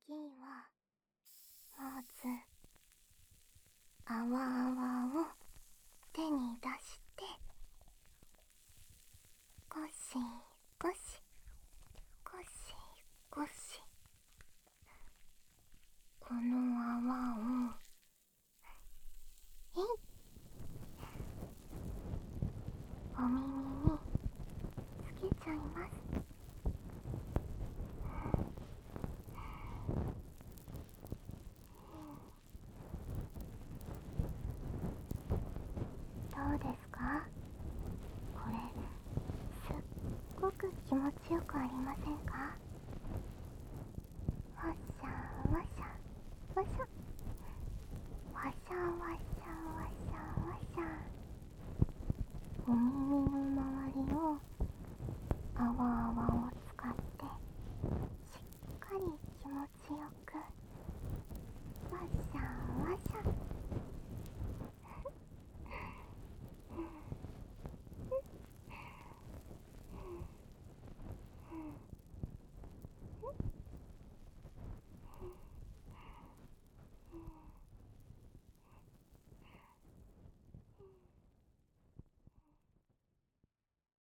次はまず泡泡を手に出してゴシゴシゴシゴシ、この泡をお耳につけちゃいます。どうですか？これすっごく気持ちよくありませんか？